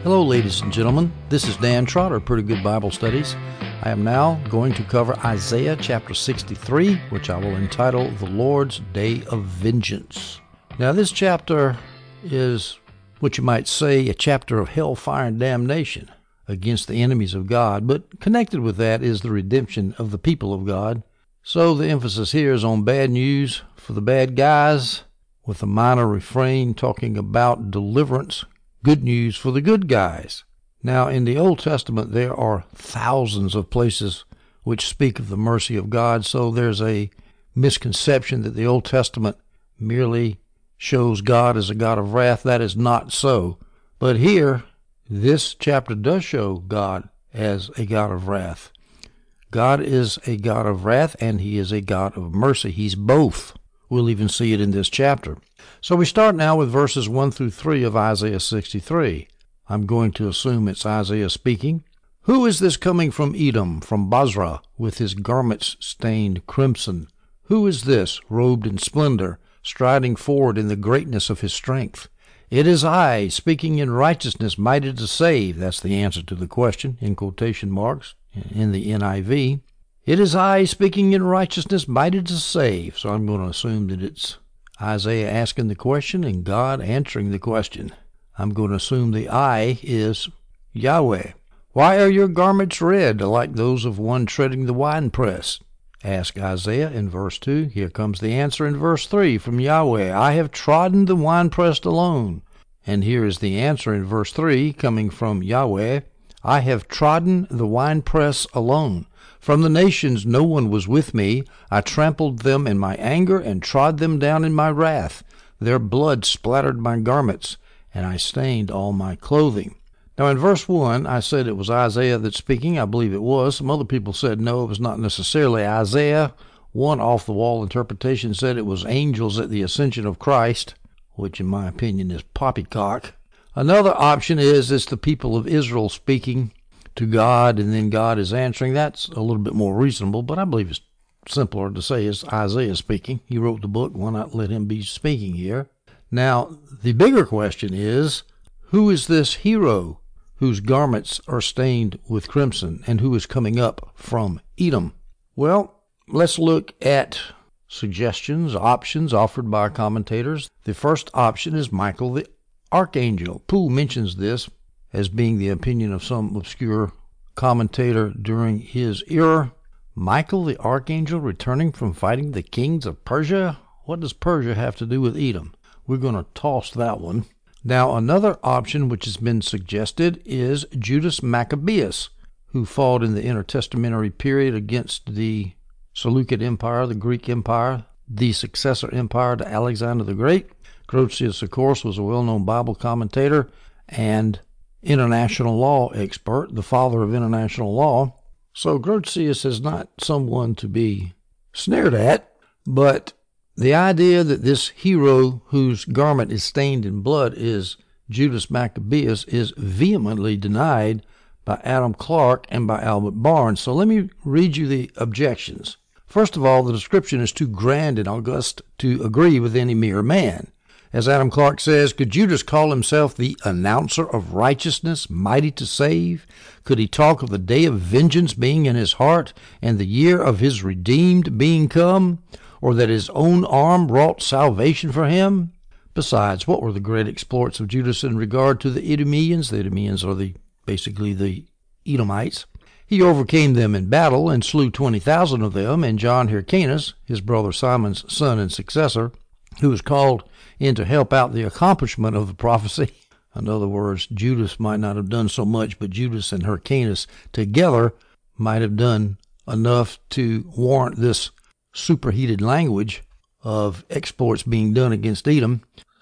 Hello, ladies and gentlemen. This is Dan Trotter, Pretty Good Bible Studies. I am now going to cover Isaiah chapter 63, which I will entitle The Lord's Day of Vengeance. Now, this chapter is what you might say a chapter of hellfire and damnation against the enemies of God, but connected with that is the redemption of the people of God. So the emphasis here is on bad news for the bad guys, with a minor refrain talking about deliverance, good news for the good guys. Now, in the Old Testament, there are thousands of places which speak of the mercy of God, so there's a misconception that the Old Testament merely shows God as a God of wrath. That is not so. But here, this chapter does show God as a God of wrath. God is a God of wrath, and he is a God of mercy. He's both. We'll even see it in this chapter. So we start now with verses 1 through 3 of Isaiah 63. I'm going to assume it's Isaiah speaking. Who is this coming from Edom, from Basra, with his garments stained crimson? Who is this, robed in splendor, striding forward in the greatness of his strength? It is I, speaking in righteousness, mighty to save. That's the answer to the question, in quotation marks, in the NIV. It is I, speaking in righteousness, mighty to save. So I'm going to assume that it's Isaiah asking the question and God answering the question. I'm going to assume the I is Yahweh. Why are your garments red, like those of one treading the winepress? Asked Isaiah in verse 2. Here comes the answer in verse 3 from Yahweh. I have trodden the winepress alone. And here is the answer in verse 3 coming from Yahweh. I have trodden the winepress alone. From the nations no one was with me. I trampled them in my anger and trod them down in my wrath. Their blood splattered my garments, and I stained all my clothing. Now in verse 1, I said it was Isaiah that's speaking. I believe it was. Some other people said no, it was not necessarily Isaiah. One off-the-wall interpretation said it was angels at the ascension of Christ, which in my opinion is poppycock. Another option is it's the people of Israel speaking to God, and then God is answering. That's a little bit more reasonable, but I believe it's simpler to say it's Isaiah speaking. He wrote the book. Why not let him be speaking here? Now, the bigger question is, who is this hero whose garments are stained with crimson, and who is coming up from Edom? Well, let's look at suggestions, options offered by commentators. The first option is Michael the Archangel. Poole mentions this as being the opinion of some obscure commentator during his era. Michael the Archangel returning from fighting the kings of Persia? What does Persia have to do with Edom? We're going to toss that one. Now, another option which has been suggested is Judas Maccabeus, who fought in the intertestamentary period against the Seleucid Empire, the Greek Empire, the successor empire to Alexander the Great. Grotius, of course, was a well-known Bible commentator and international law expert, the father of international law. So Grotius is not someone to be sneered at, but the idea that this hero whose garment is stained in blood is Judas Maccabeus is vehemently denied by Adam Clarke and by Albert Barnes. So let me read you the objections. First of all, the description is too grand and august to agree with any mere man. As Adam Clarke says, could Judas call himself the announcer of righteousness, mighty to save? Could he talk of the day of vengeance being in his heart and the year of his redeemed being come? Or that his own arm wrought salvation for him? Besides, what were the great exploits of Judas in regard to the Idumeans? The Idumeans are basically the Edomites. He overcame them in battle and slew 20,000 of them, and John Hyrcanus, his brother Simon's son and successor, who was called in to help out the accomplishment of the prophecy. In other words, Judas might not have done so much, but Judas and Hyrcanus together might have done enough to warrant this superheated language of exploits being done against Edom.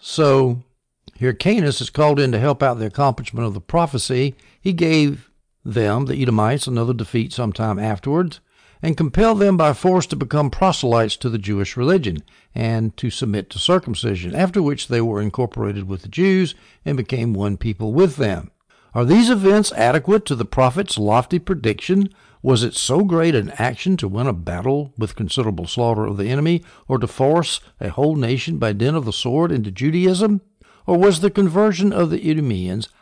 So Hyrcanus is called in to help out the accomplishment of the prophecy. He gave them, the Edomites, another defeat sometime afterwards, and compelled them by force to become proselytes to the Jewish religion and to submit to circumcision, after which they were incorporated with the Jews and became one people with them. Are these events adequate to the prophet's lofty prediction? Was it so great an action to win a battle with considerable slaughter of the enemy, or to force a whole nation by dint of the sword into Judaism? Or was the conversion of the Idumeans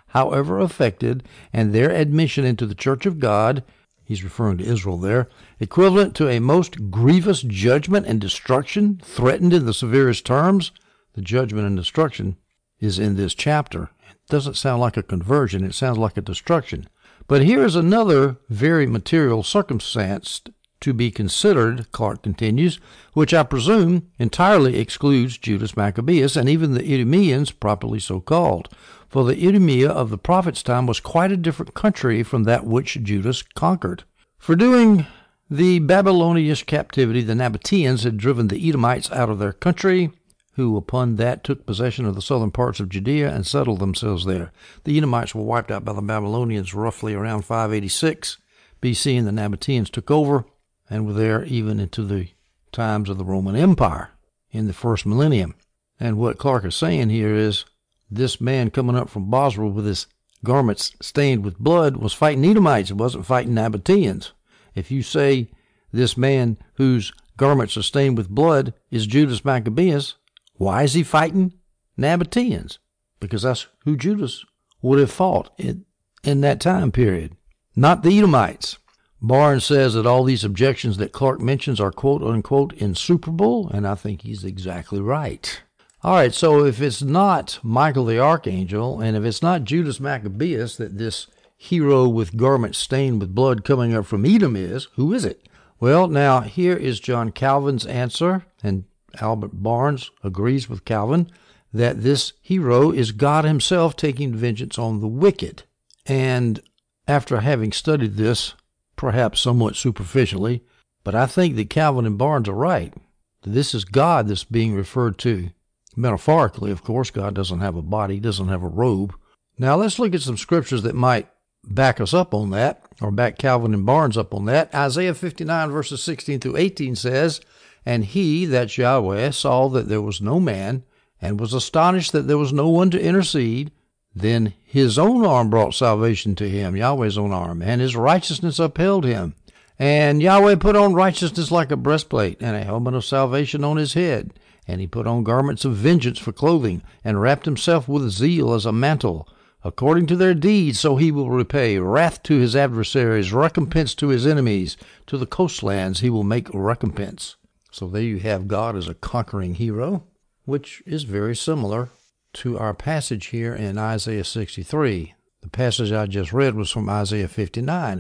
however affected, and their admission into the church of God, he's referring to Israel there, equivalent to a most grievous judgment and destruction threatened in the severest terms. The judgment and destruction is in this chapter. It doesn't sound like a conversion. It sounds like a destruction. But here is another very material circumstance to be considered, Clark continues, which I presume entirely excludes Judas Maccabeus and even the Idumeans, properly so called. For the Idumea of the prophet's time was quite a different country from that which Judas conquered. For during the Babylonian captivity, the Nabateans had driven the Edomites out of their country, who upon that took possession of the southern parts of Judea and settled themselves there. The Edomites were wiped out by the Babylonians roughly around 586 BC, and the Nabateans took over and were there even into the times of the Roman Empire in the first millennium. And what Clark is saying here is this man coming up from Basra with his garments stained with blood was fighting Edomites. It wasn't fighting Nabateans. If you say this man whose garments are stained with blood is Judas Maccabeus, why is he fighting Nabateans? Because that's who Judas would have fought in that time period, not the Edomites. Barnes says that all these objections that Clark mentions are quote-unquote insuperable, and I think he's exactly right. All right, so if it's not Michael the Archangel, and if it's not Judas Maccabeus that this hero with garments stained with blood coming up from Edom is, who is it? Well, now, here is John Calvin's answer, and Albert Barnes agrees with Calvin, that this hero is God himself taking vengeance on the wicked. And after having studied this, perhaps somewhat superficially, but I think that Calvin and Barnes are right. This is God that's being referred to. Metaphorically, of course, God doesn't have a body, doesn't have a robe. Now let's look at some scriptures that might back us up on that, or back Calvin and Barnes up on that. Isaiah 59 verses 16 through 18 says, "And he," that's Yahweh, "saw that there was no man, and was astonished that there was no one to intercede. Then his own arm brought salvation to him," Yahweh's own arm, "and his righteousness upheld him. And Yahweh put on righteousness like a breastplate, and a helmet of salvation on his head. And he put on garments of vengeance for clothing, and wrapped himself with zeal as a mantle. According to their deeds, so he will repay wrath to his adversaries, recompense to his enemies. To the coastlands he will make recompense." So there you have God as a conquering hero, which is very similar to our passage here in Isaiah 63. The passage I just read was from Isaiah 59.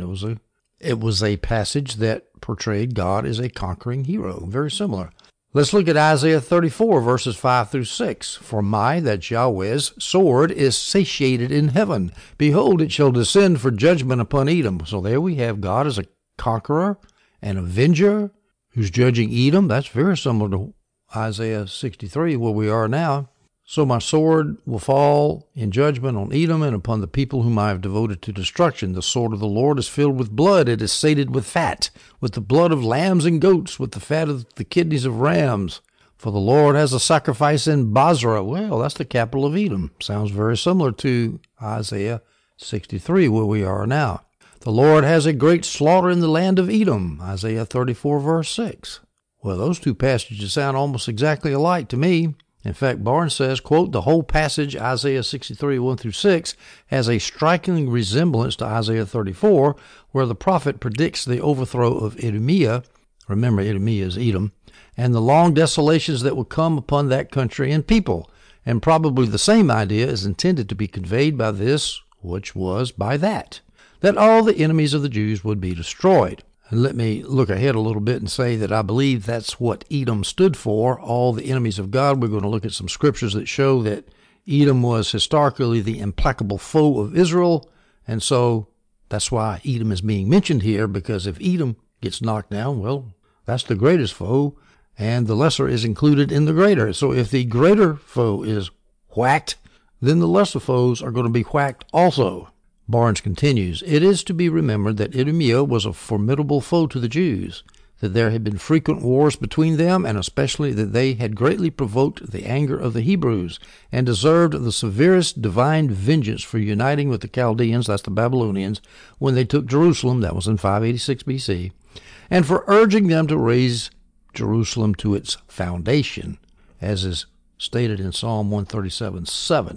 It was a passage that portrayed God as a conquering hero. Very similar. Let's look at Isaiah 34, verses 5 through 6. "For that's Yahweh's, sword is satiated in heaven. Behold, it shall descend for judgment upon Edom." So there we have God as a conqueror, an avenger, who's judging Edom. That's very similar to Isaiah 63, where we are now. "So my sword will fall in judgment on Edom and upon the people whom I have devoted to destruction. The sword of the Lord is filled with blood. It is sated with fat, with the blood of lambs and goats, with the fat of the kidneys of rams. For the Lord has a sacrifice in Basra." Well, that's the capital of Edom. Sounds very similar to Isaiah 63, where we are now. "The Lord has a great slaughter in the land of Edom." Isaiah 34, verse 6. Well, those two passages sound almost exactly alike to me. In fact, Barnes says, quote, "The whole passage, Isaiah 63, 1 through 6, has a striking resemblance to Isaiah 34, where the prophet predicts the overthrow of Idumea. Remember, Idumea is Edom, and the long desolations that will come upon that country and people. And probably the same idea is intended to be conveyed by this, which was by that all the enemies of the Jews would be destroyed. And let me look ahead a little bit and say that I believe that's what Edom stood for, all the enemies of God. We're going to look at some scriptures that show that Edom was historically the implacable foe of Israel, and so that's why Edom is being mentioned here, because if Edom gets knocked down, well, that's the greatest foe, and the lesser is included in the greater. So if the greater foe is whacked, then the lesser foes are going to be whacked also. Barnes continues, "It is to be remembered that Idumea was a formidable foe to the Jews, that there had been frequent wars between them, and especially that they had greatly provoked the anger of the Hebrews, and deserved the severest divine vengeance for uniting with the Chaldeans," that's the Babylonians, "when they took Jerusalem," that was in 586 BC, "and for urging them to raise Jerusalem to its foundation," as is stated in Psalm 137:7.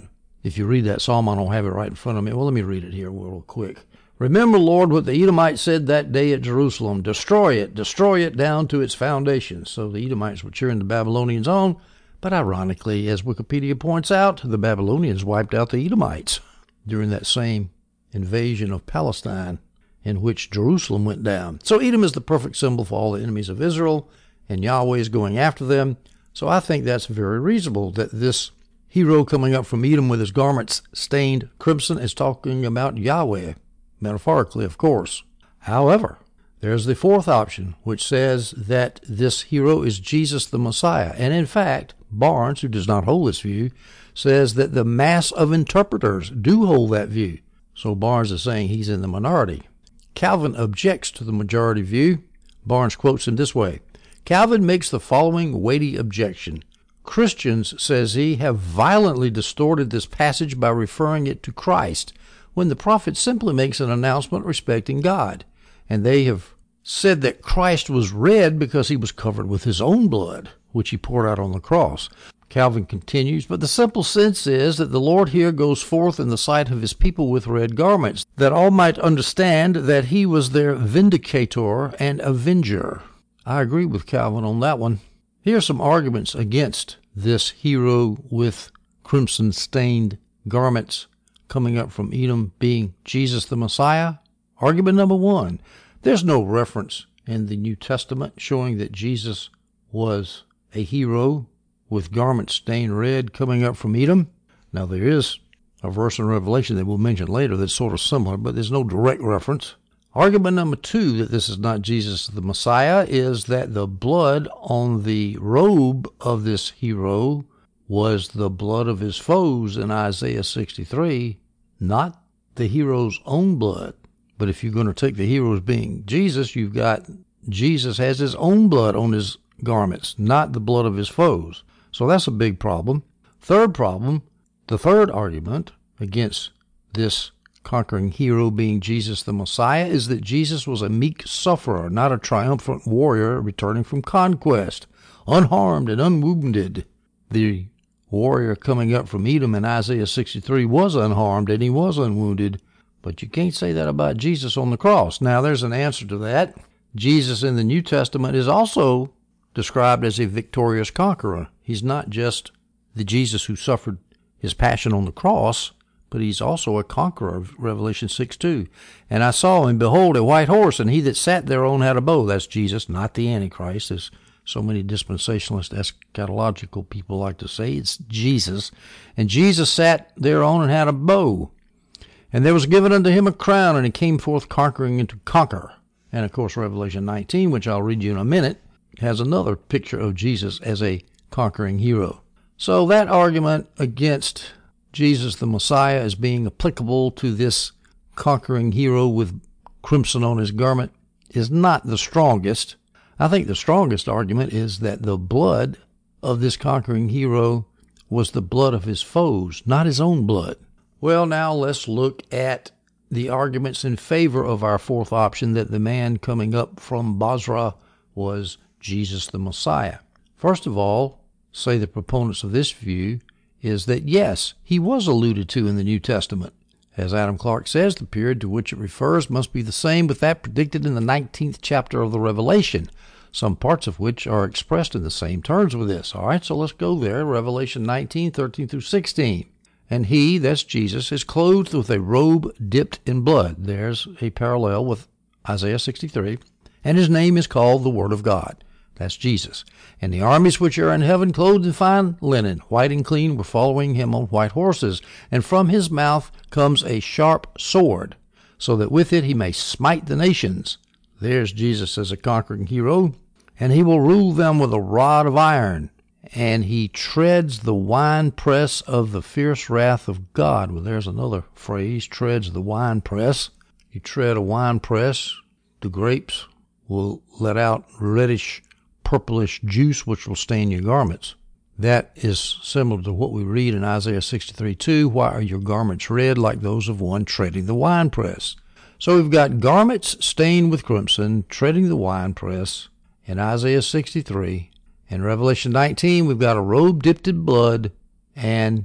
If you read that psalm, I don't have it right in front of me. Well, let me read it here real quick. Remember, Lord, what the Edomites said that day at Jerusalem. Destroy it down to its foundations. So the Edomites were cheering the Babylonians on, but ironically, as Wikipedia points out, the Babylonians wiped out the Edomites during that same invasion of Palestine in which Jerusalem went down. So Edom is the perfect symbol for all the enemies of Israel, and Yahweh is going after them. So I think that's very reasonable that this hero coming up from Edom with his garments stained crimson is talking about Yahweh, metaphorically, of course. However, there's the fourth option, which says that this hero is Jesus the Messiah. And in fact, Barnes, who does not hold this view, says that the mass of interpreters do hold that view. So Barnes is saying he's in the minority. Calvin objects to the majority view. Barnes quotes him this way. Calvin makes the following weighty objection. Christians, says he, have violently distorted this passage by referring it to Christ, when the prophet simply makes an announcement respecting God. And they have said that Christ was red because he was covered with his own blood, which he poured out on the cross. Calvin continues, but the simple sense is that the Lord here goes forth in the sight of his people with red garments, that all might understand that he was their vindicator and avenger. I agree with Calvin on that one. Here are some arguments against this hero with crimson-stained garments coming up from Edom being Jesus the Messiah. Argument number one, there's no reference in the New Testament showing that Jesus was a hero with garments stained red coming up from Edom. Now, there is a verse in Revelation that we'll mention later that's sort of similar, but there's no direct reference. Argument number two that this is not Jesus the Messiah is that the blood on the robe of this hero was the blood of his foes in Isaiah 63, not the hero's own blood. But if you're going to take the hero as being Jesus, you've got Jesus has his own blood on his garments, not the blood of his foes. So that's a big problem. Third problem, the third argument against this conquering hero being Jesus the Messiah is that Jesus was a meek sufferer, not a triumphant warrior returning from conquest, unharmed and unwounded. The warrior coming up from Edom in Isaiah 63 was unharmed and he was unwounded, but you can't say that about Jesus on the cross. Now, there's an answer to that. Jesus in the New Testament is also described as a victorious conqueror. He's not just the Jesus who suffered his passion on the cross, but he's also a conqueror of Revelation 6:2. And I saw, and behold, a white horse, and he that sat thereon had a bow. That's Jesus, not the Antichrist, as so many dispensationalist eschatological people like to say. It's Jesus. And Jesus sat thereon and had a bow. And there was given unto him a crown, and he came forth conquering and to conquer. And, of course, Revelation 19, which I'll read you in a minute, has another picture of Jesus as a conquering hero. So that argument against Jesus the Messiah as being applicable to this conquering hero with crimson on his garment is not the strongest. I think the strongest argument is that the blood of this conquering hero was the blood of his foes, not his own blood. Well, now let's look at the arguments in favor of our fourth option, that the man coming up from Basra was Jesus the Messiah. First of all, say the proponents of this view is that, yes, he was alluded to in the New Testament. As Adam Clarke says, the period to which it refers must be the same with that predicted in the 19th chapter of the Revelation, some parts of which are expressed in the same terms with this. All right, so let's go there. Revelation 19, 13 through 16. And he, that's Jesus, is clothed with a robe dipped in blood. There's a parallel with Isaiah 63. And his name is called the Word of God. That's Jesus. And the armies which are in heaven, clothed in fine linen, white and clean, were following him on white horses. And from his mouth comes a sharp sword, so that with it he may smite the nations. There's Jesus as a conquering hero. And he will rule them with a rod of iron. And he treads the winepress of the fierce wrath of God. Well, there's another phrase, treads the winepress. You tread a winepress, the grapes will let out reddish purplish juice which will stain your garments. That is similar to what we read in Isaiah 63:2. Why are your garments red like those of one treading the winepress? So we've got garments stained with crimson, treading the winepress in Isaiah 63. In Revelation 19, we've got a robe dipped in blood, and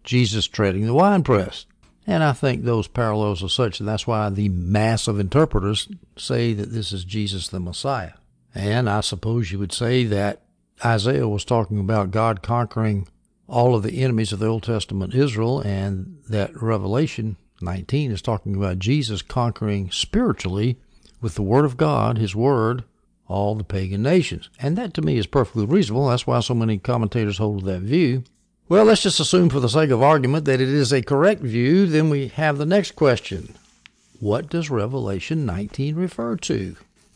Jesus treading the winepress. And I think those parallels are such, and that's why the mass of interpreters say that this is Jesus the Messiah. And I suppose you would say that Isaiah was talking about God conquering all of the enemies of the Old Testament Israel, and that Revelation 19 is talking about Jesus conquering spiritually with the Word of God, His Word, all the pagan nations. And that to me is perfectly reasonable. That's why so many commentators hold that view. Well, let's just assume for the sake of argument that it is a correct view. Then we have the next question. What does Revelation 19 refer to?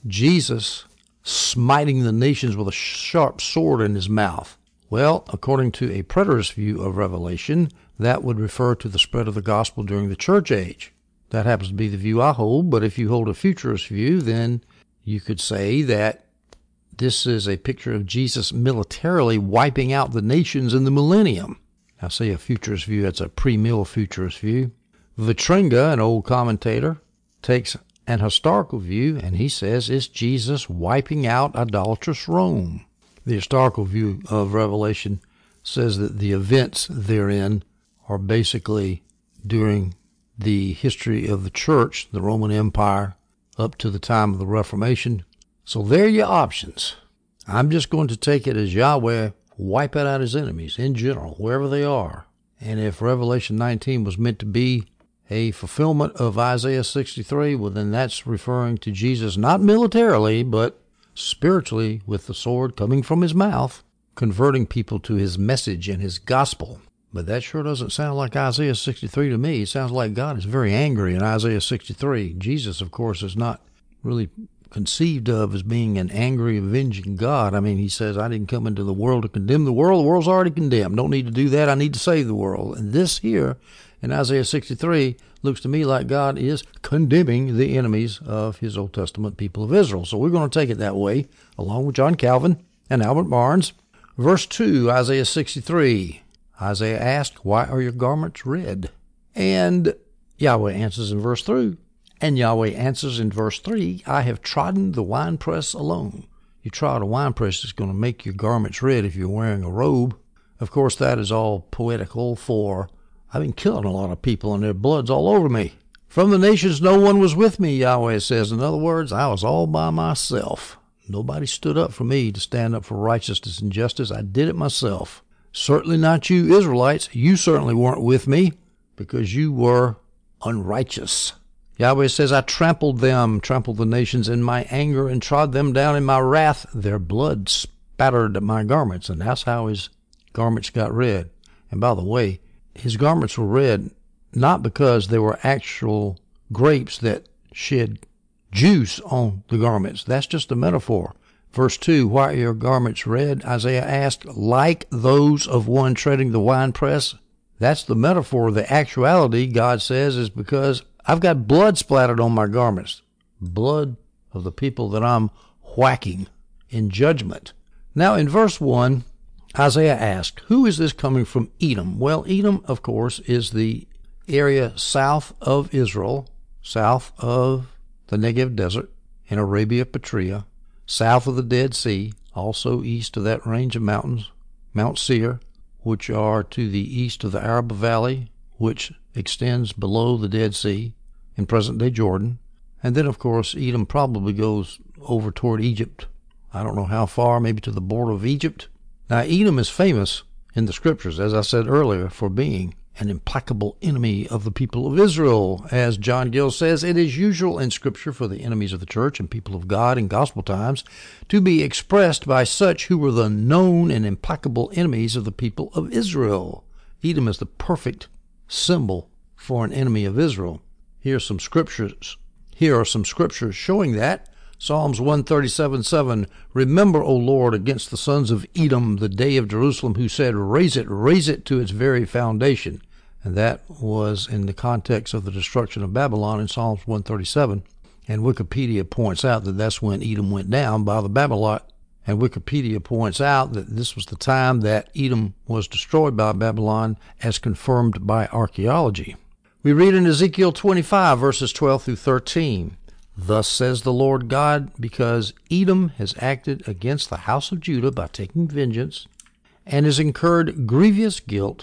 Jesus smiting the nations with a sharp sword in his mouth. Well, according to a preterist view of Revelation, that would refer to the spread of the gospel during the church age. That happens to be the view I hold, but if you hold a futurist view, then you could say that this is a picture of Jesus militarily wiping out the nations in the millennium. I say a futurist view, that's a pre-mill futurist view. Vitringa, an old commentator, takes an historical view, and he says it's Jesus wiping out idolatrous Rome. The historical view of Revelation says that the events therein are basically during the history of the church, the Roman Empire, up to the time of the Reformation. So there are your options. I'm just going to take it as Yahweh wiping out his enemies in general, wherever they are. And if Revelation 19 was meant to be a fulfillment of Isaiah 63, well, then that's referring to Jesus not militarily, but spiritually with the sword coming from his mouth, converting people to his message and his gospel. But that sure doesn't sound like Isaiah 63 to me. It sounds like God is very angry in Isaiah 63. Jesus, of course, is not really conceived of as being an angry, avenging God. I mean, he says, I didn't come into the world to condemn the world. The world's already condemned. Don't need to do that. I need to save the world. And this here in Isaiah 63 looks to me like God is condemning the enemies of his Old Testament people of Israel. So we're going to take it that way, along with John Calvin and Albert Barnes. Verse 2, Isaiah 63. Isaiah asked, why are your garments red? And Yahweh answers in verse 3. And Yahweh answers in verse 3, I have trodden the winepress alone. You trod a winepress, it's going to make your garments red if you're wearing a robe. Of course, that is all poetical, for I've been killing a lot of people and their blood's all over me. From the nations no one was with me, Yahweh says. In other words, I was all by myself. Nobody stood up for me to stand up for righteousness and justice. I did it myself. Certainly not you Israelites. You certainly weren't with me because you were unrighteous. Yahweh says, I trampled the nations in my anger and trod them down in my wrath. Their blood spattered my garments, and that's how his garments got red. And by the way, his garments were red not because they were actual grapes that shed juice on the garments. That's just a metaphor. Verse 2, why are your garments red? Isaiah asked, like those of one treading the winepress. That's the metaphor. The actuality, God says, is because I've got blood splattered on my garments. Blood of the people that I'm whacking in judgment. Now in verse 1, Isaiah asked, who is this coming from Edom? Well, Edom, of course, is the area south of Israel, south of the Negev Desert in Arabia Petraea, south of the Dead Sea, also east of that range of mountains, Mount Seir, which are to the east of the Araba Valley, which extends below the Dead Sea in present-day Jordan. And then, of course, Edom probably goes over toward Egypt. I don't know how far, maybe to the border of Egypt. Now, Edom is famous in the Scriptures, as I said earlier, for being an implacable enemy of the people of Israel. As John Gill says, it is usual in Scripture for the enemies of the church and people of God in gospel times to be expressed by such who were the known and implacable enemies of the people of Israel. Edom is the perfect symbol for an enemy of Israel. Here are some scriptures showing that. Psalms 137:7, remember, O Lord, against the sons of Edom, the day of Jerusalem, who said, raise it to its very foundation. And that was in the context of the destruction of Babylon in Psalms 137. And Wikipedia points out that that's when Edom went down by the Babylon. And Wikipedia points out that this was the time that Edom was destroyed by Babylon, as confirmed by archaeology. We read in Ezekiel 25, verses 12 through 13. Thus says the Lord God, because Edom has acted against the house of Judah by taking vengeance, and has incurred grievous guilt,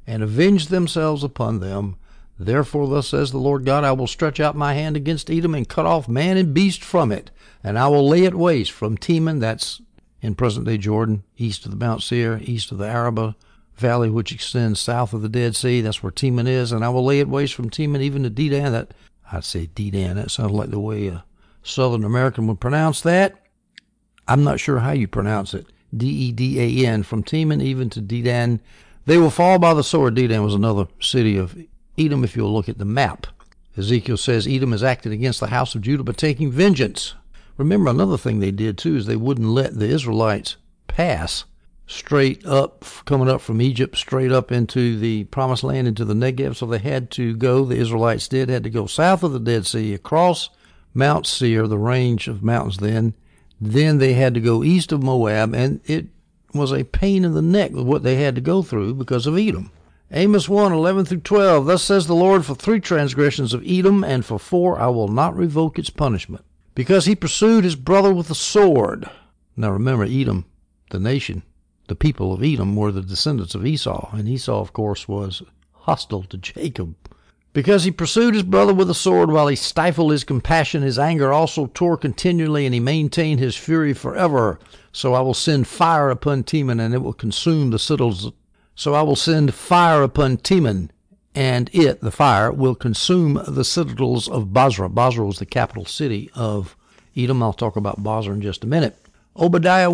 and avenge themselves upon them. Therefore thus says the Lord God, I will stretch out my hand against Edom and cut off man and beast from it, and I will lay it waste from Teman, that's in present-day Jordan, east of the Mount Seir, east of the Arabah Valley, which extends south of the Dead Sea. That's where Teman is. And I will lay it waste from Teman even to Dedan. I'd say Dedan. That sounds like the way a Southern American would pronounce that. I'm not sure how you pronounce it. Dedan, from Teman even to Dedan. They will fall by the sword. Dedan was another city of Edom, if you'll look at the map. Ezekiel says Edom has acted against the house of Judah by taking vengeance. Remember, another thing they did, too, is they wouldn't let the Israelites pass straight up, coming up from Egypt, straight up into the Promised Land, into the Negev. So they had to go, the Israelites had to go south of the Dead Sea, across Mount Seir, the range of mountains then. Then they had to go east of Moab, and it was a pain in the neck with what they had to go through because of Edom. Amos 1:11-12, Thus says the Lord, for 3 transgressions of Edom, and for 4 I will not revoke its punishment, because he pursued his brother with a sword. Now remember, Edom, the nation, the people of Edom were the descendants of Esau, and Esau, of course, was hostile to Jacob. Because he pursued his brother with a sword while he stifled his compassion, his anger also tore continually, and he maintained his fury forever. So I will send fire upon Teman, and it will consume the citadels. So I will send fire upon Teman, and it, the fire, will consume the citadels of Bozrah. Bozrah was the capital city of Edom. I'll talk about Bozrah in just a minute. Obadiah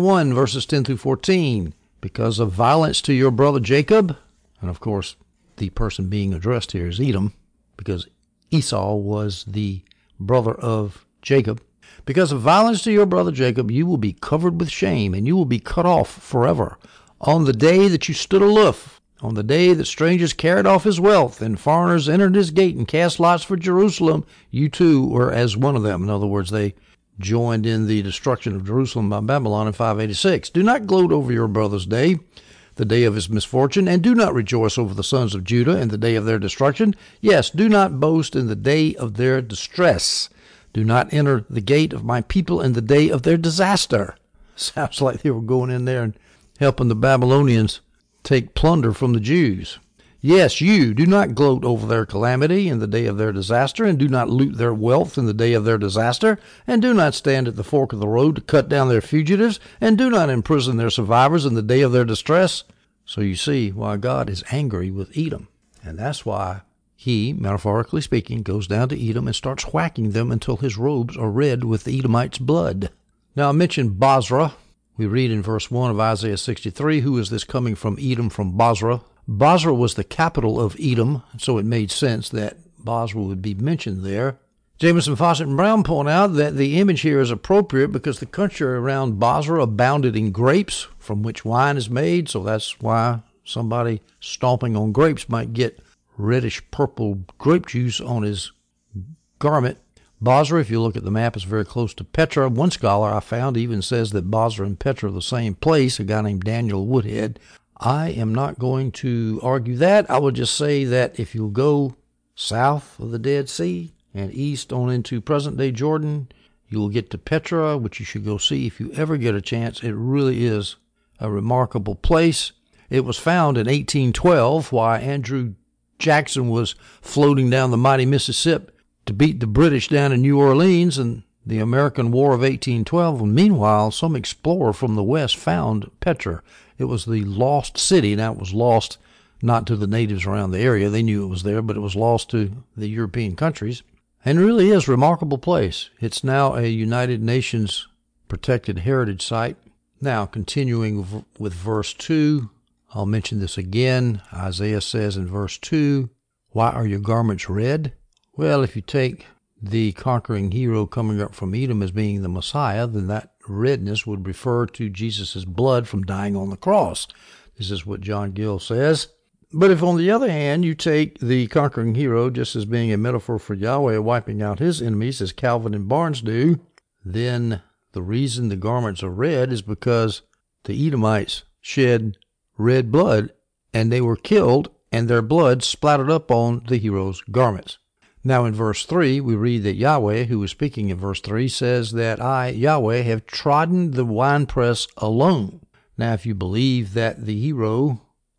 1:10-14, Because of violence to your brother Jacob, and of course the person being addressed here is Edom, because Esau was the brother of Jacob. Because of violence to your brother Jacob, you will be covered with shame, and you will be cut off forever. On the day that you stood aloof, on the day that strangers carried off his wealth, and foreigners entered his gate and cast lots for Jerusalem, you too were as one of them. In other words, they joined in the destruction of Jerusalem by Babylon in 586. Do not gloat over your brother's day, the day of his misfortune, and do not rejoice over the sons of Judah in the day of their destruction. Yes, do not boast in the day of their distress. Do not enter the gate of my people in the day of their disaster. Sounds like they were going in there and helping the Babylonians take plunder from the Jews. Yes, you do not gloat over their calamity in the day of their disaster, and do not loot their wealth in the day of their disaster, and do not stand at the fork of the road to cut down their fugitives, and do not imprison their survivors in the day of their distress. So you see why God is angry with Edom, and that's why he, metaphorically speaking, goes down to Edom and starts whacking them until his robes are red with the Edomites' blood. Now I mentioned Bozrah. We read in verse 1 of Isaiah 63, who is this coming from Edom, from Bozrah? Bozrah was the capital of Edom, so it made sense that Bozrah would be mentioned there. Jameson, Fawcett, and Brown point out that the image here is appropriate because the country around Bozrah abounded in grapes, from which wine is made, so that's why somebody stomping on grapes might get reddish-purple grape juice on his garment. Bozrah, if you look at the map, is very close to Petra. One scholar I found even says that Bozrah and Petra are the same place, a guy named Daniel Woodhead. I am not going to argue that. I would just say that if you'll go south of the Dead Sea and east on into present-day Jordan, you will get to Petra, which you should go see if you ever get a chance. It really is a remarkable place. It was found in 1812 while Andrew Jackson was floating down the mighty Mississippi to beat the British down in New Orleans and the American War of 1812. And meanwhile, some explorer from the west found Petra. It was the lost city. Now, it was lost not to the natives around the area. They knew it was there, but it was lost to the European countries. And it really is a remarkable place. It's now a United Nations protected heritage site. Now, continuing with verse 2, I'll mention this again. Isaiah says in verse 2, Why are your garments red? Well, if you take the conquering hero coming up from Edom as being the Messiah, then that redness would refer to Jesus' blood from dying on the cross. This is what John Gill says. But if, on the other hand, you take the conquering hero just as being a metaphor for Yahweh wiping out his enemies, as Calvin and Barnes do, then the reason the garments are red is because the Edomites shed red blood, and they were killed, and their blood splattered up on the hero's garments. Now in verse 3, we read that Yahweh, who is speaking in verse 3, says that I, Yahweh, have trodden the winepress alone. Now if you believe that the hero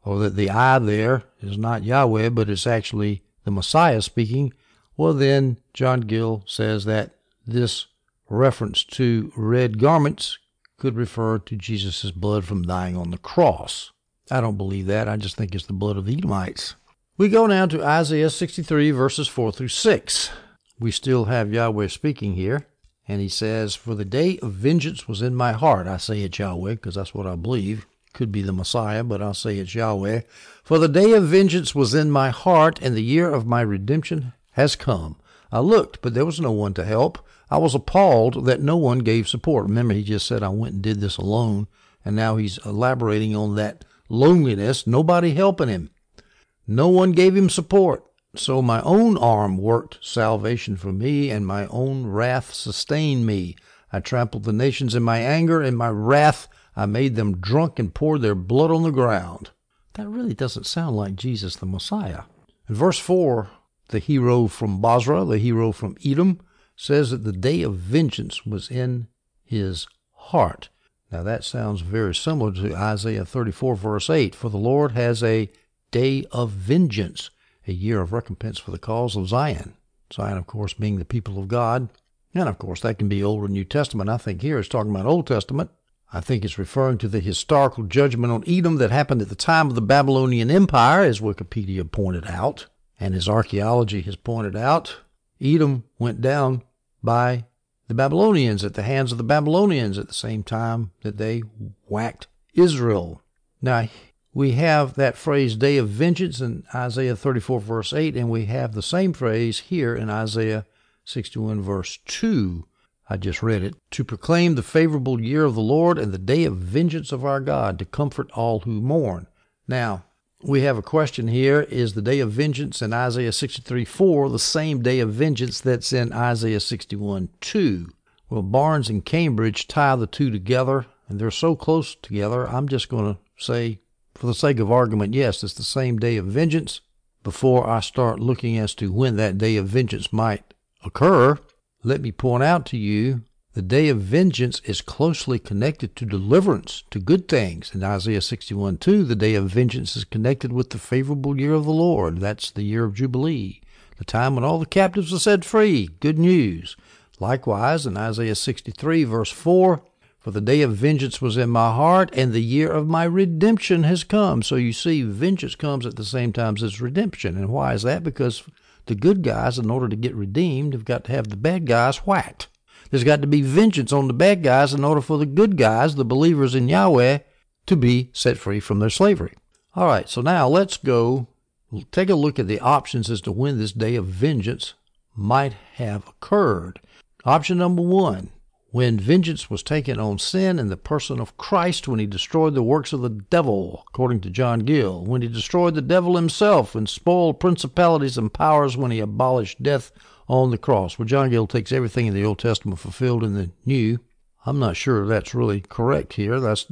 or that the I there is not Yahweh, but it's actually the Messiah speaking, well then John Gill says that this reference to red garments could refer to Jesus' blood from dying on the cross. I don't believe that. I just think it's the blood of the Edomites. We go now to Isaiah 63, verses 4 through 6. We still have Yahweh speaking here, and he says, "For the day of vengeance was in my heart." I say it's Yahweh because that's what I believe. Could be the Messiah, but I'll say it's Yahweh. "For the day of vengeance was in my heart, and the year of my redemption has come. I looked, but there was no one to help. I was appalled that no one gave support." Remember, he just said, I went and did this alone, and now he's elaborating on that loneliness, nobody helping him. No one gave him support. "So my own arm worked salvation for me, and my own wrath sustained me. I trampled the nations in my anger, in my wrath I made them drunk and poured their blood on the ground." That really doesn't sound like Jesus the Messiah. In verse 4, the hero from Bozrah, the hero from Edom, says that the day of vengeance was in his heart. Now that sounds very similar to Isaiah 34, verse 8. "For the Lord has a day of vengeance, a year of recompense for the cause of Zion." Zion, of course, being the people of God. And, of course, that can be Old or New Testament. I think here it's talking about Old Testament. I think it's referring to the historical judgment on Edom that happened at the time of the Babylonian Empire, as Wikipedia pointed out, and as archaeology has pointed out. Edom went down by the Babylonians at the hands of the Babylonians at the same time that they whacked Israel. Now, we have that phrase, day of vengeance, in Isaiah 34, verse 8, and we have the same phrase here in Isaiah 61, verse 2. I just read it. "To proclaim the favorable year of the Lord and the day of vengeance of our God, to comfort all who mourn." Now, we have a question here. Is the day of vengeance in Isaiah 63:4 the same day of vengeance that's in Isaiah 61:2? Well, Barnes and Cambridge tie the two together, and they're so close together, I'm just going to say, for the sake of argument, yes, it's the same day of vengeance. Before I start looking as to when that day of vengeance might occur, let me point out to you, the day of vengeance is closely connected to deliverance, to good things. In Isaiah 61:2, the day of vengeance is connected with the favorable year of the Lord. That's the year of Jubilee, the time when all the captives are set free. Good news. Likewise, in Isaiah 63, verse 4, "For the day of vengeance was in my heart, and the year of my redemption has come." So you see, vengeance comes at the same time as redemption. And why is that? Because the good guys, in order to get redeemed, have got to have the bad guys whacked. There's got to be vengeance on the bad guys in order for the good guys, the believers in Yahweh, to be set free from their slavery. All right, so now let's go take a look at the options as to when this day of vengeance might have occurred. Option number 1, when vengeance was taken on sin in the person of Christ, when he destroyed the works of the devil, according to John Gill, when he destroyed the devil himself and spoiled principalities and powers, when he abolished death on the cross. Well, John Gill takes everything in the Old Testament fulfilled in the New. I'm not sure that's really correct here.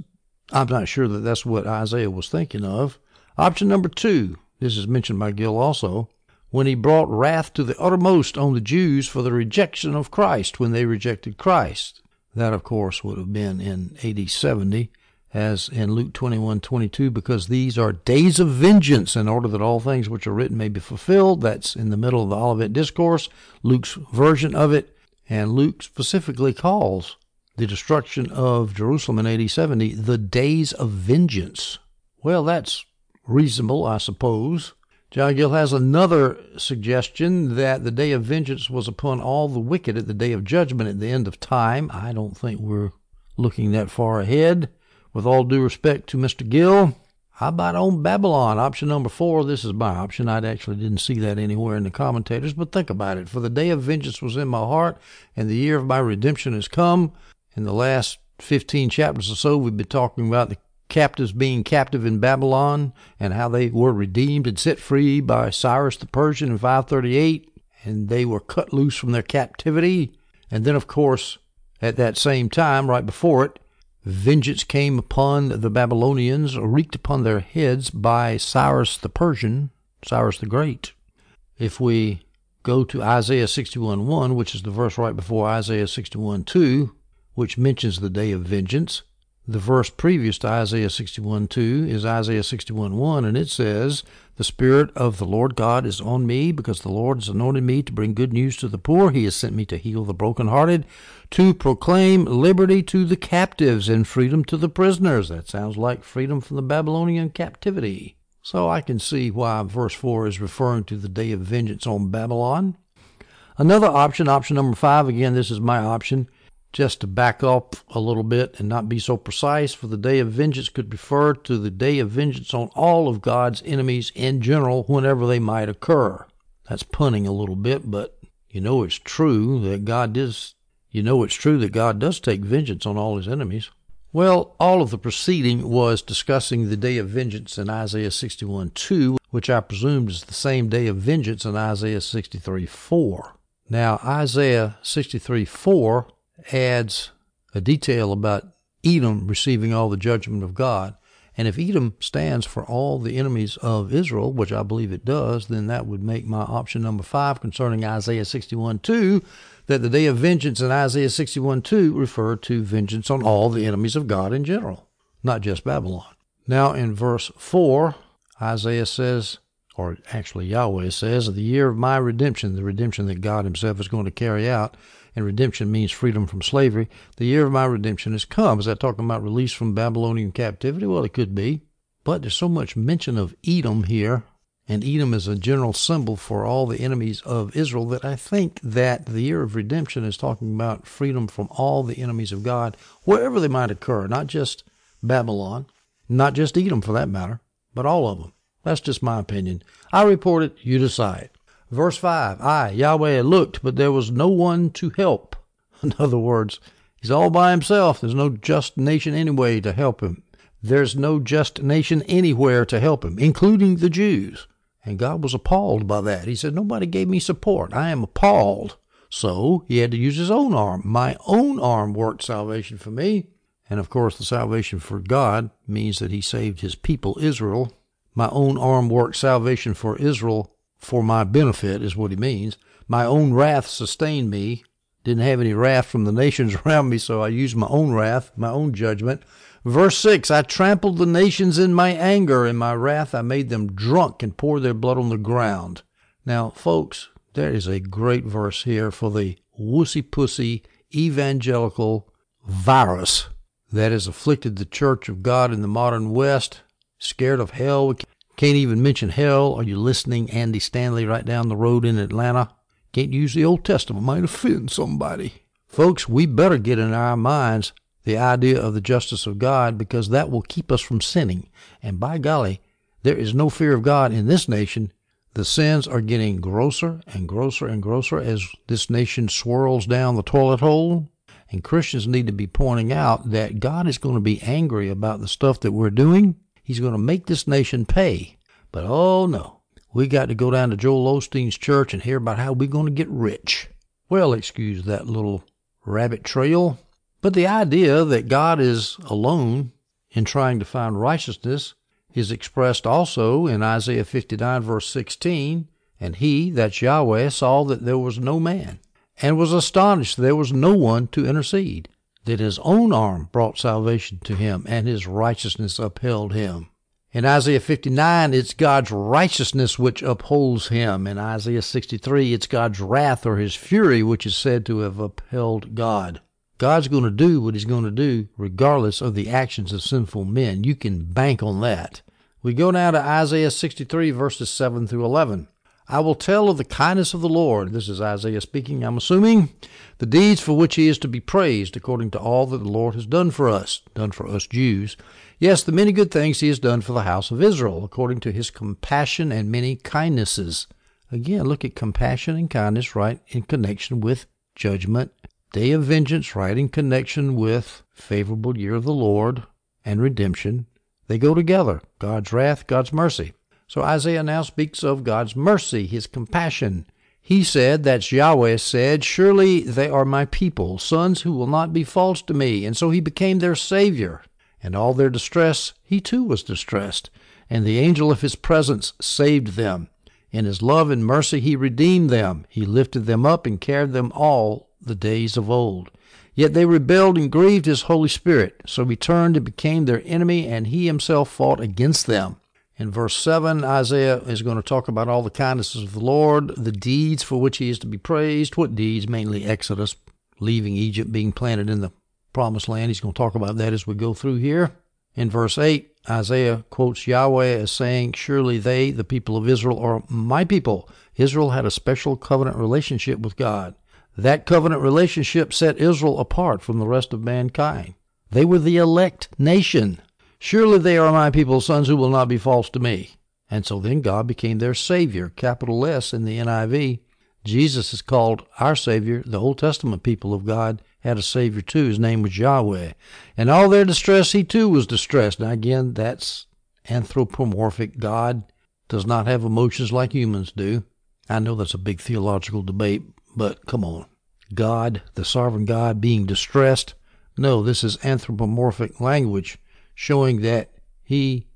I'm not sure that that's what Isaiah was thinking of. Option number 2, this is mentioned by Gill also, when he brought wrath to the uttermost on the Jews for the rejection of Christ, when they rejected Christ. That, of course, would have been in AD 70, as in Luke 21:22, "Because these are days of vengeance, in order that all things which are written may be fulfilled." That's in the middle of the Olivet Discourse, Luke's version of it, and Luke specifically calls the destruction of Jerusalem in AD 70 the days of vengeance. Well, that's reasonable, I suppose. John Gill has another suggestion that the day of vengeance was upon all the wicked at the day of judgment at the end of time. I don't think we're looking that far ahead. With all due respect to Mr. Gill, how about on Babylon? Option number 4, this is my option. I actually didn't see that anywhere in the commentators, but think about it. "For the day of vengeance was in my heart, and the year of my redemption has come." In the last 15 chapters or so, we've been talking about the captives being captive in Babylon and how they were redeemed and set free by Cyrus the Persian in 538, and they were cut loose from their captivity. And then, of course, at that same time, right before it, vengeance came upon the Babylonians, wreaked upon their heads by Cyrus the Persian, Cyrus the Great. If we go to Isaiah 61:1, which is the verse right before Isaiah 61:2, which mentions the day of vengeance, The verse previous to Isaiah 61:2 is Isaiah 61:1, and it says, "The Spirit of the Lord God is on me, because the Lord has anointed me to bring good news to the poor. He has sent me to heal the brokenhearted, to proclaim liberty to the captives and freedom to the prisoners." That sounds like freedom from the Babylonian captivity. So I can see why verse 4 is referring to the day of vengeance on Babylon. Another option, option number 5, again, this is my option, just to back up a little bit and not be so precise, for the day of vengeance could refer to the day of vengeance on all of God's enemies in general, whenever they might occur. That's punning a little bit, but it's true that God does take vengeance on all his enemies. Well, all of the preceding was discussing the day of vengeance in Isaiah 61:2, which I presumed is the same day of vengeance in Isaiah 63:4. Now, Isaiah 63:4 adds a detail about Edom receiving all the judgment of God. And if Edom stands for all the enemies of Israel, which I believe it does, then that would make my option number 5 concerning Isaiah 61:2, that the day of vengeance in Isaiah 61:2 referred to vengeance on all the enemies of God in general, not just Babylon. Now in verse 4, Isaiah says, or actually Yahweh says, "The year of my redemption," the redemption that God himself is going to carry out, and redemption means freedom from slavery. "The year of my redemption has come." Is that talking about release from Babylonian captivity? Well, it could be. But there's so much mention of Edom here, and Edom is a general symbol for all the enemies of Israel, that I think that the year of redemption is talking about freedom from all the enemies of God, wherever they might occur, not just Babylon, not just Edom for that matter, but all of them. That's just my opinion. I report it, you decide. Verse 5, "I, Yahweh, looked, but there was no one to help." In other words, he's all by himself. There's no just nation anyway to help him. There's no just nation anywhere to help him, including the Jews. And God was appalled by that. He said, "Nobody gave me support. I am appalled." So he had to use his own arm. "My own arm worked salvation for me." And of course, the salvation for God means that he saved his people, Israel. My own arm worked salvation for Israel for my benefit is what he means. My own wrath sustained me. Didn't have any wrath from the nations around me, so I used my own wrath, my own judgment. Verse 6, "I trampled the nations in my anger. In my wrath I made them drunk and poured their blood on the ground." Now, folks, there is a great verse here for the wussy-pussy evangelical virus that has afflicted the Church of God in the modern West. Scared of hell. We can't even mention hell. Are you listening, Andy Stanley, right down the road in Atlanta? Can't use the Old Testament. Might offend somebody. Folks, we better get in our minds the idea of the justice of God, because that will keep us from sinning. And by golly, there is no fear of God in this nation. The sins are getting grosser and grosser and grosser as this nation swirls down the toilet hole. And Christians need to be pointing out that God is going to be angry about the stuff that we're doing. He's going to make this nation pay. But oh no, we got to go down to Joel Osteen's church and hear about how we're going to get rich. Well, excuse that little rabbit trail. But the idea that God is alone in trying to find righteousness is expressed also in Isaiah 59 verse 16. "And he," that's Yahweh, "saw that there was no man, and was astonished there was no one to intercede. That his own arm brought salvation to him, and his righteousness upheld him." In Isaiah 59, it's God's righteousness which upholds him. In Isaiah 63, it's God's wrath or his fury which is said to have upheld God. God's going to do what he's going to do regardless of the actions of sinful men. You can bank on that. We go now to Isaiah 63, verses 7 through 11. "I will tell of the kindness of the Lord." This is Isaiah speaking, I'm assuming. "The deeds for which he is to be praised, according to all that the Lord has done for us Jews. Yes, the many good things he has done for the house of Israel, according to his compassion and many kindnesses." Again, look at compassion and kindness right in connection with judgment. Day of vengeance right in connection with favorable year of the Lord and redemption. They go together. God's wrath, God's mercy. So Isaiah now speaks of God's mercy, his compassion. He said, that's Yahweh said, "Surely they are my people, sons who will not be false to me." And so he became their Savior. And all their distress, he too was distressed. And the angel of his presence saved them. In his love and mercy he redeemed them. He lifted them up and carried them all the days of old. Yet they rebelled and grieved his Holy Spirit. So he turned and became their enemy, and he himself fought against them. In verse 7, Isaiah is going to talk about all the kindnesses of the Lord, the deeds for which he is to be praised. What deeds? Mainly Exodus, leaving Egypt, being planted in the promised land. He's going to talk about that as we go through here. In verse 8, Isaiah quotes Yahweh as saying, surely they, the people of Israel, are my people. Israel had a special covenant relationship with God. That covenant relationship set Israel apart from the rest of mankind. They were the elect nation. Surely they are my people, sons who will not be false to me. And so then God became their Savior, capital S in the NIV. Jesus is called our Savior. The Old Testament people of God had a Savior too. His name was Yahweh. And all their distress, he too was distressed. Now again, that's anthropomorphic. God does not have emotions like humans do. I know that's a big theological debate, but come on. God, the sovereign God, being distressed? No, this is anthropomorphic language, showing that he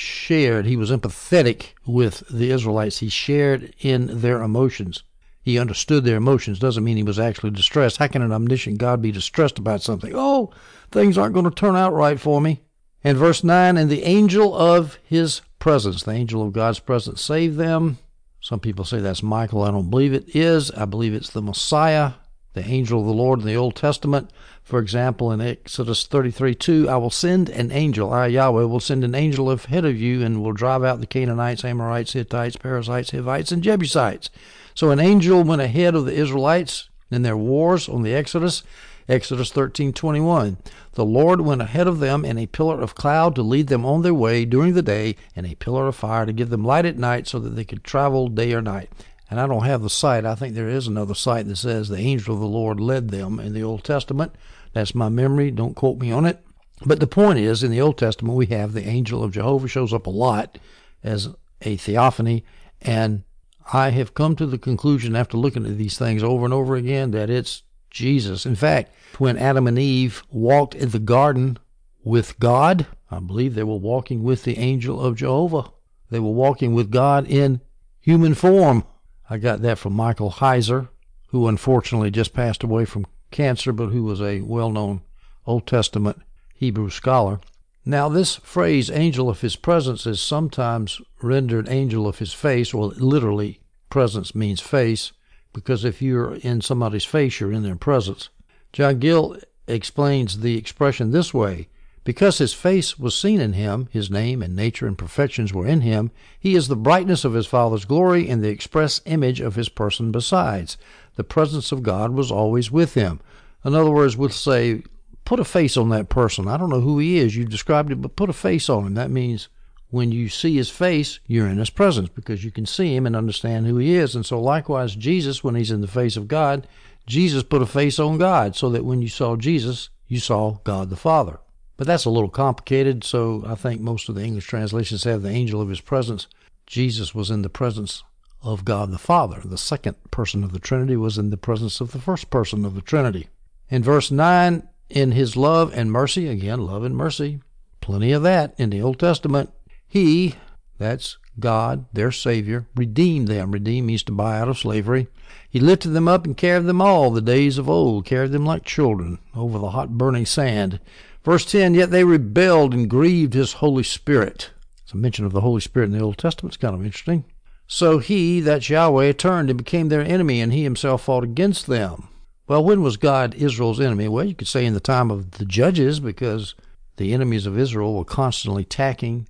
was empathetic with the Israelites. He shared in their emotions. He understood their emotions. Doesn't mean he was actually distressed. How can an omniscient God be distressed about something? Oh, things aren't going to turn out right for me. And verse 9, and the angel of his presence, the angel of God's presence, saved them. Some people say that's Michael. I don't believe it is. I believe it's the Messiah, the angel of the Lord in the Old Testament. For example, in Exodus 33:2, I will send an angel, I, Yahweh, will send an angel ahead of you and will drive out the Canaanites, Amorites, Hittites, Perizzites, Hivites, and Jebusites. So an angel went ahead of the Israelites in their wars on the Exodus. Exodus 13:21. The Lord went ahead of them in a pillar of cloud to lead them on their way during the day, and a pillar of fire to give them light at night so that they could travel day or night. And I don't have the site. I think there is another site that says the angel of the Lord led them in the Old Testament. That's my memory. Don't quote me on it. But the point is, in the Old Testament, we have the angel of Jehovah shows up a lot as a theophany. And I have come to the conclusion after looking at these things over and over again that it's Jesus. In fact, when Adam and Eve walked in the garden with God, I believe they were walking with the angel of Jehovah. They were walking with God in human form. I got that from Michael Heiser, who unfortunately just passed away from cancer, but who was a well-known Old Testament Hebrew scholar. Now, this phrase, angel of his presence, is sometimes rendered angel of his face. Well, literally, presence means face, because if you're in somebody's face, you're in their presence. John Gill explains the expression this way: because his face was seen in him, his name and nature and perfections were in him, he is the brightness of his Father's glory and the express image of his person besides. The presence of God was always with him. In other words, we'll say, put a face on that person. I don't know who he is. You described it, but put a face on him. That means when you see his face, you're in his presence because you can see him and understand who he is. And so likewise, Jesus, when he's in the face of God, Jesus put a face on God so that when you saw Jesus, you saw God the Father. But that's a little complicated, so I think most of the English translations have the angel of his presence. Jesus was in the presence of God the Father. The second person of the Trinity was in the presence of the first person of the Trinity. In verse 9, in his love and mercy, again, love and mercy, plenty of that in the Old Testament, he, that's God, their Savior, redeemed them. Redeem means to buy out of slavery. He lifted them up and carried them all the days of old, carried them like children over the hot burning sand. Verse 10, yet they rebelled and grieved his Holy Spirit. It's a mention of the Holy Spirit in the Old Testament. It's kind of interesting. So he, that's Yahweh, turned and became their enemy, and he himself fought against them. Well, when was God Israel's enemy? Well, you could say in the time of the judges, because the enemies of Israel were constantly attacking,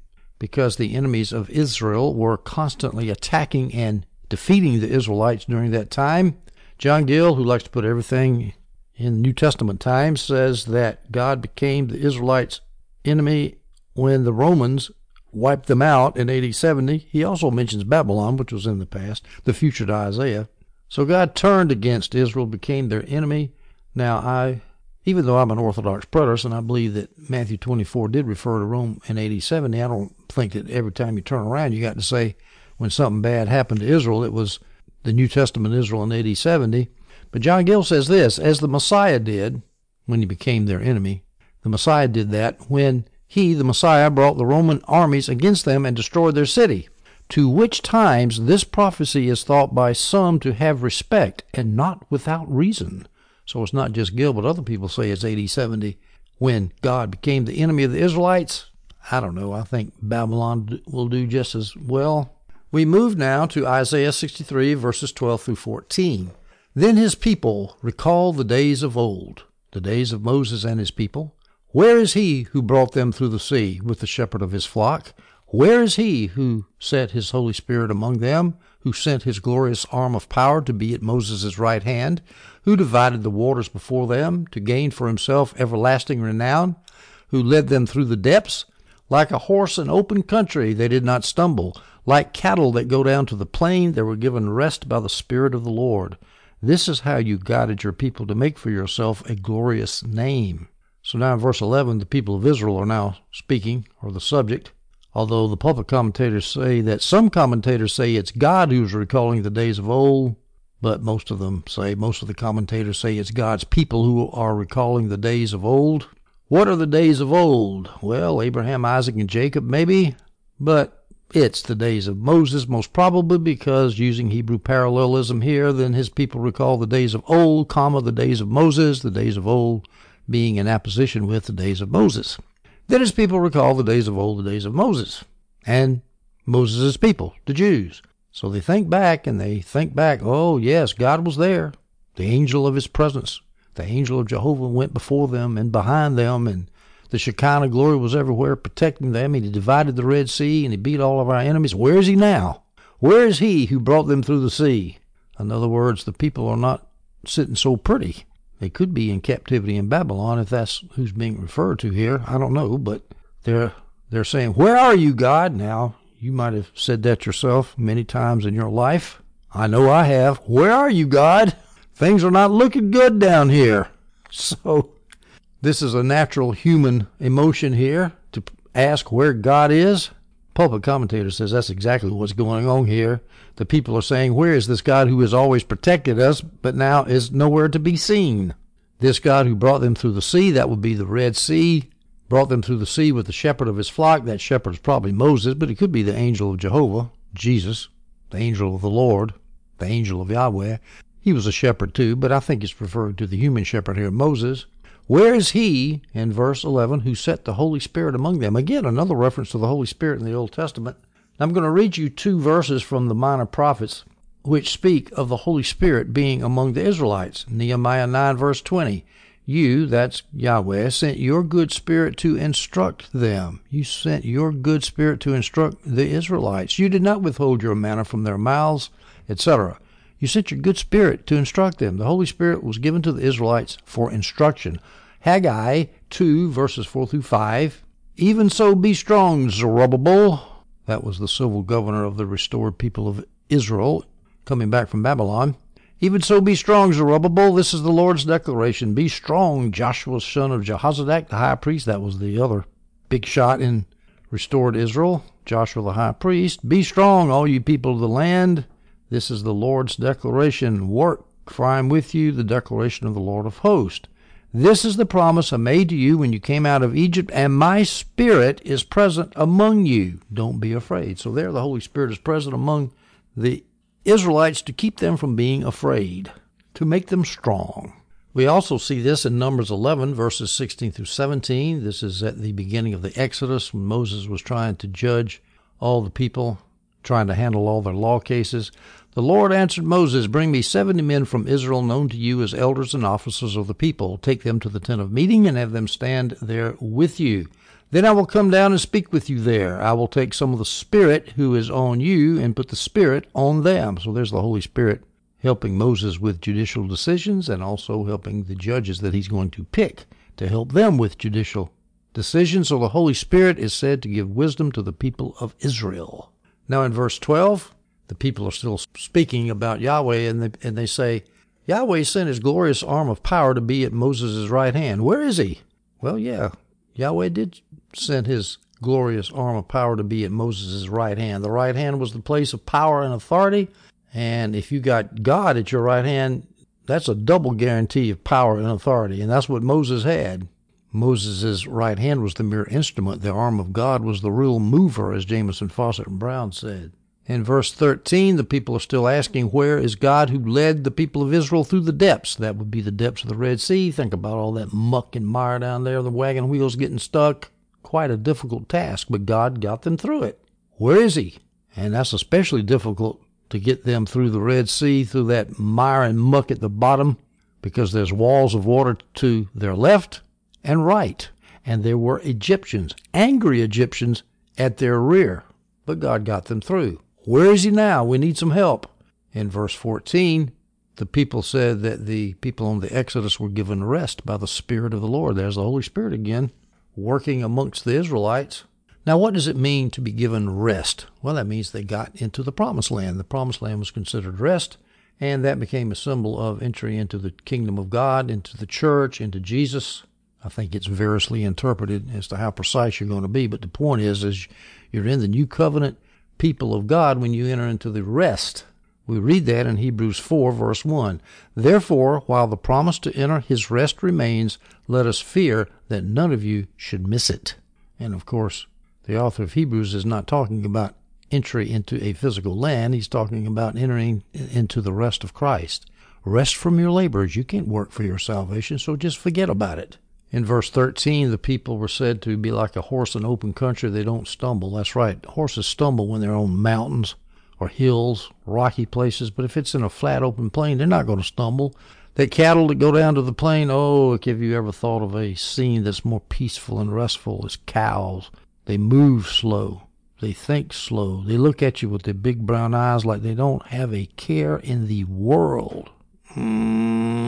and defeating the Israelites during that time. John Gill, who likes to put everything in New Testament times, says that God became the Israelites' enemy when the Romans wiped them out in AD 70. He also mentions Babylon, which was in the past, the future to Isaiah. So God turned against Israel, became their enemy. Now, even though I'm an Orthodox preterist, and I believe that Matthew 24 did refer to Rome in AD 70, I don't think that every time you turn around you got to say when something bad happened to Israel, it was the New Testament Israel in AD 70. But John Gill says this, as the Messiah did when he became their enemy, the Messiah did that when he, the Messiah, brought the Roman armies against them and destroyed their city, to which times this prophecy is thought by some to have respect, and not without reason. So it's not just Gil, but other people say it's AD 70 when God became the enemy of the Israelites. I don't know. I think Babylon will do just as well. We move now to Isaiah 63, verses 12 through 14. Then his people recall the days of old, the days of Moses and his people. Where is he who brought them through the sea with the shepherd of his flock? Where is he who set his Holy Spirit among them, who sent his glorious arm of power to be at Moses' right hand, who divided the waters before them to gain for himself everlasting renown, who led them through the depths? Like a horse in open country, they did not stumble. Like cattle that go down to the plain, they were given rest by the Spirit of the Lord. This is how you guided your people to make for yourself a glorious name. So now in verse 11, the people of Israel are now speaking, or the subject. Although the pulpit commentators say that some commentators say it's God who's recalling the days of old, but most of the commentators say it's God's people who are recalling the days of old. What are the days of old? Well, Abraham, Isaac, and Jacob maybe, but it's the days of Moses most probably, because using Hebrew parallelism here, then his people recall the days of old, the days of Moses, the days of old being in apposition with the days of Moses. Then his people recall the days of old, the days of Moses, and Moses' people, the Jews. So they think back, oh yes, God was there. The angel of his presence, the angel of Jehovah went before them and behind them, and the Shekinah glory was everywhere protecting them. And he divided the Red Sea, and he beat all of our enemies. Where is he now? Where is he who brought them through the sea? In other words, the people are not sitting so pretty. They could be in captivity in Babylon, if that's who's being referred to here. I don't know, but they're saying, where are you, God? Now, you might have said that yourself many times in your life. I know I have. Where are you, God? Things are not looking good down here. So this is a natural human emotion here to ask where God is. Pulpit commentator says that's exactly what's going on here. The people are saying, where is this God who has always protected us, but now is nowhere to be seen? This God who brought them through the sea, that would be the Red Sea, brought them through the sea with the shepherd of his flock. That shepherd is probably Moses, but it could be the angel of Jehovah, Jesus, the angel of the Lord, the angel of Yahweh. He was a shepherd too, but I think it's referring to the human shepherd here, Moses. Where is he, in verse 11, who set the Holy Spirit among them? Again, another reference to the Holy Spirit in the Old Testament. I'm going to read you two verses from the Minor Prophets which speak of the Holy Spirit being among the Israelites. Nehemiah 9, verse 20. You, that's Yahweh, sent your good spirit to instruct them. You sent your good spirit to instruct the Israelites. You did not withhold your manna from their mouths, etc. You sent your good spirit to instruct them. The Holy Spirit was given to the Israelites for instruction. Haggai 2, verses 4 through 5. Even so be strong, Zerubbabel. That was the civil governor of the restored people of Israel coming back from Babylon. Even so be strong, Zerubbabel. This is the Lord's declaration. Be strong, Joshua, son of Jehozadak, the high priest. That was the other big shot in restored Israel, Joshua the high priest. Be strong, all you people of the land. This is the Lord's declaration. Work, for I am with you, the declaration of the Lord of hosts. This is the promise I made to you when you came out of Egypt, and my Spirit is present among you. Don't be afraid. So there the Holy Spirit is present among the Israelites to keep them from being afraid, to make them strong. We also see this in Numbers 11, verses 16 through 17. This is at the beginning of the Exodus when Moses was trying to judge all the people, trying to handle all their law cases. The Lord answered Moses, bring me 70 men from Israel known to you as elders and officers of the people. Take them to the tent of meeting and have them stand there with you. Then I will come down and speak with you there. I will take some of the Spirit who is on you and put the Spirit on them. So there's the Holy Spirit helping Moses with judicial decisions and also helping the judges that he's going to pick to help them with judicial decisions. So the Holy Spirit is said to give wisdom to the people of Israel. Now in verse 12, the people are still speaking about Yahweh, and they say, Yahweh sent his glorious arm of power to be at Moses' right hand. Where is he? Well, yeah, Yahweh did send his glorious arm of power to be at Moses' right hand. The right hand was the place of power and authority, and if you got God at your right hand, that's a double guarantee of power and authority, and that's what Moses had. Moses' right hand was the mere instrument. The arm of God was the real mover, as Jamison, Fawcett, and Brown said. In verse 13, the people are still asking, where is God who led the people of Israel through the depths? That would be the depths of the Red Sea. Think about all that muck and mire down there, the wagon wheels getting stuck. Quite a difficult task, but God got them through it. Where is he? And that's especially difficult to get them through the Red Sea, through that mire and muck at the bottom, because there's walls of water to their left and right. And there were Egyptians, angry Egyptians, at their rear. But God got them through. Where is he now? We need some help. In verse 14, the people said that the people on the Exodus were given rest by the Spirit of the Lord. There's the Holy Spirit again, working amongst the Israelites. Now, what does it mean to be given rest? Well, that means they got into the Promised Land. The Promised Land was considered rest, and that became a symbol of entry into the kingdom of God, into the church, into Jesus. I think it's variously interpreted as to how precise you're going to be, but the point is you're in the new covenant people of God when you enter into the rest. We read that in Hebrews 4, verse 1. Therefore, while the promise to enter his rest remains, let us fear that none of you should miss it. And of course, the author of Hebrews is not talking about entry into a physical land. He's talking about entering into the rest of Christ. Rest from your labors. You can't work for your salvation, so just forget about it. In verse 13, the people were said to be like a horse in open country. They don't stumble. That's right. Horses stumble when they're on mountains or hills, rocky places. But if it's in a flat open plain, they're not going to stumble. That cattle that go down to the plain, oh, have you ever thought of a scene that's more peaceful and restful? As cows. They move slow. They think slow. They look at you with their big brown eyes like they don't have a care in the world. And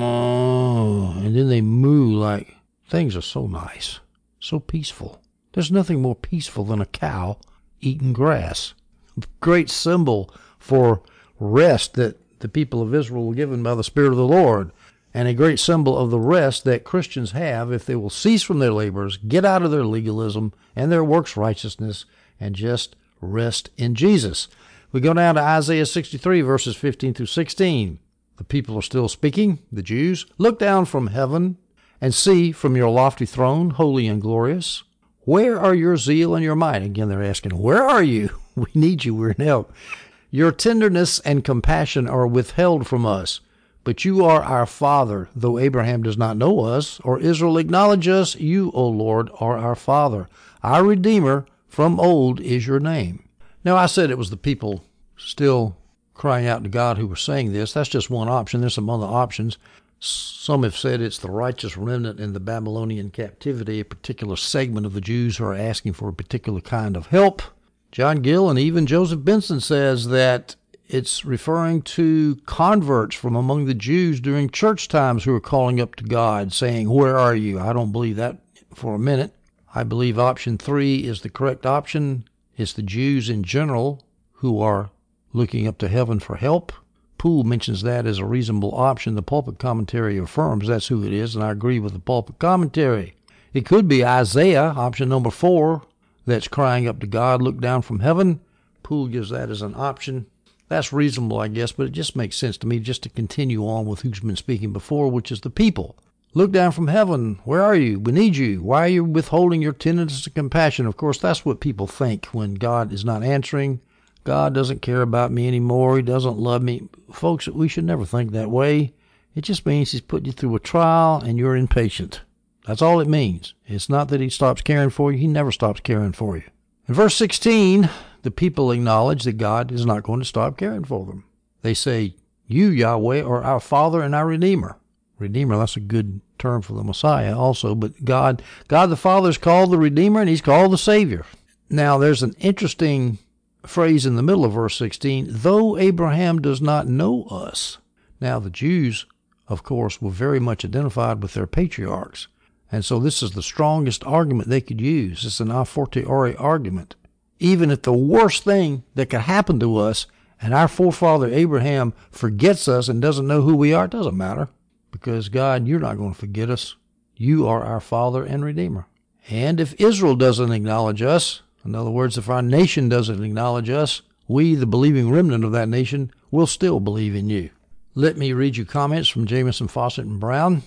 then they moo like... Things are so nice, so peaceful. There's nothing more peaceful than a cow eating grass. A great symbol for rest that the people of Israel were given by the Spirit of the Lord, and a great symbol of the rest that Christians have if they will cease from their labors, get out of their legalism and their works righteousness, and just rest in Jesus. We go down to Isaiah 63, verses 15 through 16. The people are still speaking, the Jews. Look down from heaven and see from your lofty throne, holy and glorious. Where are your zeal and your might? Again, they're asking, where are you? We need you. We're in help. Your tenderness and compassion are withheld from us. But you are our Father, though Abraham does not know us, or Israel acknowledge us. You, O Lord, are our Father. Our Redeemer from old is your name. Now, I said it was the people still crying out to God who were saying this. That's just one option. There's some other options. Some have said it's the righteous remnant in the Babylonian captivity, a particular segment of the Jews who are asking for a particular kind of help. John Gill and even Joseph Benson says that it's referring to converts from among the Jews during church times who are calling up to God, saying, where are you? I don't believe that for a minute. I believe option 3 is the correct option. It's the Jews in general who are looking up to heaven for help. Poole mentions that as a reasonable option. The Pulpit Commentary affirms that's who it is, and I agree with the Pulpit Commentary. It could be Isaiah, option number 4, that's crying up to God, look down from heaven. Poole gives that as an option. That's reasonable, I guess, but it just makes sense to me just to continue on with who's been speaking before, which is the people. Look down from heaven. Where are you? We need you. Why are you withholding your tenderness and compassion? Of course, that's what people think when God is not answering. God doesn't care about me anymore. He doesn't love me. Folks, we should never think that way. It just means he's put you through a trial and you're impatient. That's all it means. It's not that he stops caring for you. He never stops caring for you. In verse 16, the people acknowledge that God is not going to stop caring for them. They say, you, Yahweh, are our Father and our Redeemer. Redeemer, that's a good term for the Messiah also, but God the Father is called the Redeemer and he's called the Savior. Now, there's an interesting phrase in the middle of verse 16, though Abraham does not know us. Now, the Jews, of course, were very much identified with their patriarchs. And so this is the strongest argument they could use. It's an a fortiori argument. Even if the worst thing that could happen to us and our forefather Abraham forgets us and doesn't know who we are, it doesn't matter. Because God, you're not going to forget us. You are our Father and Redeemer. And if Israel doesn't acknowledge us, in other words, if our nation doesn't acknowledge us, we, the believing remnant of that nation, will still believe in you. Let me read you comments from Jamieson, Fawcett, and Brown.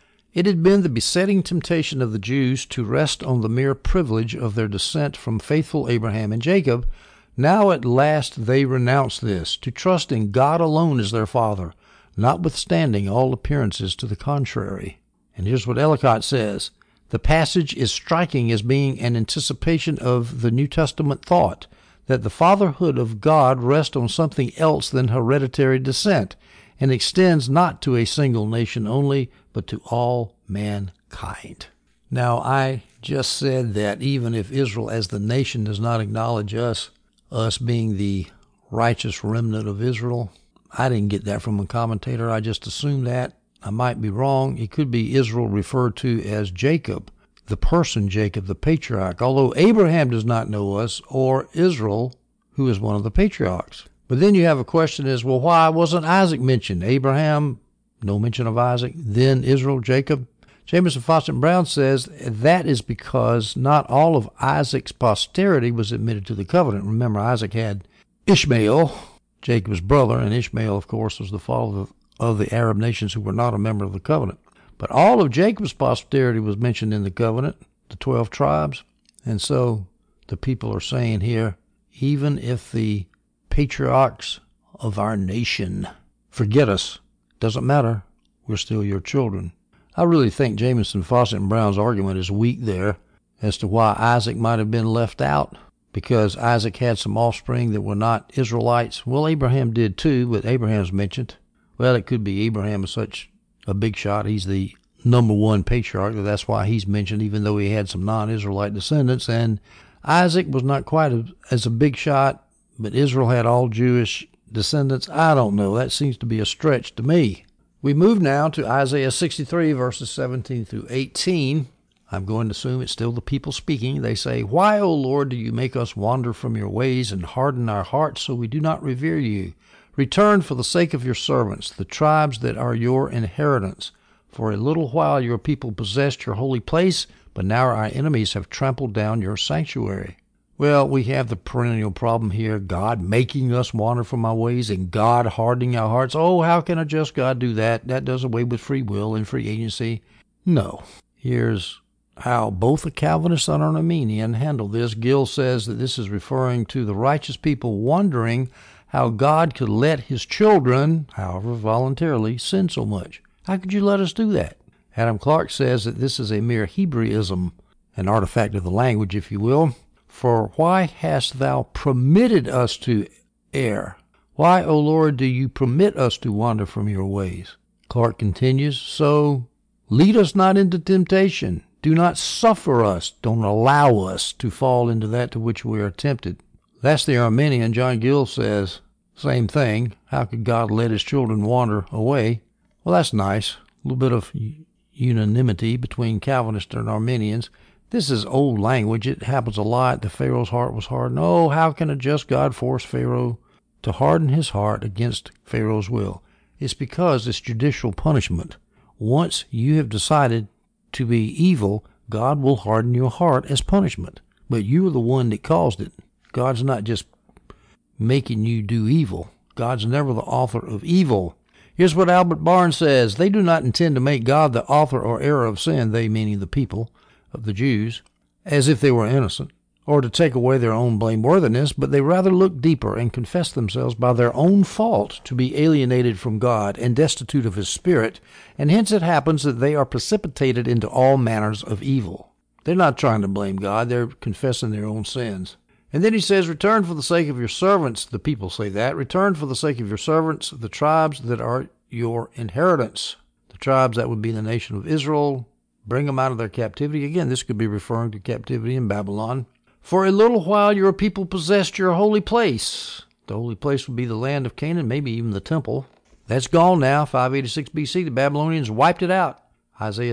It had been the besetting temptation of the Jews to rest on the mere privilege of their descent from faithful Abraham and Jacob, Now at last they renounce this, to trust in God alone as their Father, notwithstanding all appearances to the contrary. And here's what Ellicott says. The passage is striking as being an anticipation of the New Testament thought, that the fatherhood of God rests on something else than hereditary descent, and extends not to a single nation only, but to all mankind. Now, I just said that even if Israel as the nation does not acknowledge us being the righteous remnant of Israel, I didn't get that from a commentator. I just assumed that. I might be wrong. It could be Israel referred to as Jacob, the person Jacob, the patriarch, although Abraham does not know us, or Israel, who is one of the patriarchs. But then you have a question is, well, why wasn't Isaac mentioned? Abraham, no mention of Isaac, then Israel, Jacob. Jamieson, Fausset, and Brown says that is because not all of Isaac's posterity was admitted to the covenant. Remember, Isaac had Ishmael, Jacob's brother, and Ishmael, of course, was the father of the Arab nations who were not a member of the covenant. But all of Jacob's posterity was mentioned in the covenant, the 12 tribes. And so the people are saying here, even if the patriarchs of our nation forget us, doesn't matter, we're still your children. I really think Jamieson, Fausset, and Brown's argument is weak there as to why Isaac might have been left out, because Isaac had some offspring that were not Israelites. Well, Abraham did too, but Abraham's mentioned. Well, it could be Abraham is such a big shot. He's the number one patriarch. That's why he's mentioned, even though he had some non-Israelite descendants. And Isaac was not quite as a big shot, but Israel had all Jewish descendants. I don't know. That seems to be a stretch to me. We move now to Isaiah 63, verses 17 through 18. I'm going to assume it's still the people speaking. They say, Why, O Lord, do you make us wander from your ways and harden our hearts so we do not revere you? Return for the sake of your servants, the tribes that are your inheritance. For a little while your people possessed your holy place, but now our enemies have trampled down your sanctuary. Well, we have the perennial problem here, God making us wander from our ways and God hardening our hearts. Oh, how can a just God do that? That does away with free will and free agency. No. Here's how both a Calvinist and an Arminian handle this. Gill says that this is referring to the righteous people wondering how God could let his children, however voluntarily, sin so much. How could you let us do that? Adam Clark says that this is a mere Hebraism, an artifact of the language, if you will. For why hast thou permitted us to err? Why, O Lord, do you permit us to wander from your ways? Clark continues, So lead us not into temptation. Do not suffer us, don't allow us to fall into that to which we are tempted. That's the Arminian. John Gill says, same thing. How could God let his children wander away? Well, that's nice. A little bit of unanimity between Calvinists and Arminians. This is old language. It happens a lot. The Pharaoh's heart was hardened. Oh, how can a just God force Pharaoh to harden his heart against Pharaoh's will? It's because it's judicial punishment. Once you have decided to be evil, God will harden your heart as punishment. But you are the one that caused it. God's not just making you do evil. God's never the author of evil. Here's what Albert Barnes says. They do not intend to make God the author or error of sin, they meaning the people of the Jews, as if they were innocent, or to take away their own blameworthiness, but they rather look deeper and confess themselves by their own fault to be alienated from God and destitute of his Spirit, and hence it happens that they are precipitated into all manners of evil. They're not trying to blame God, they're confessing their own sins. And then he says, Return for the sake of your servants, the people say that, return for the sake of your servants, the tribes that are your inheritance. The tribes that would be the nation of Israel, bring them out of their captivity. Again, this could be referring to captivity in Babylon. For a little while your people possessed your holy place. The holy place would be the land of Canaan, maybe even the temple. That's gone now, 586 BC. The Babylonians wiped it out. Isaiah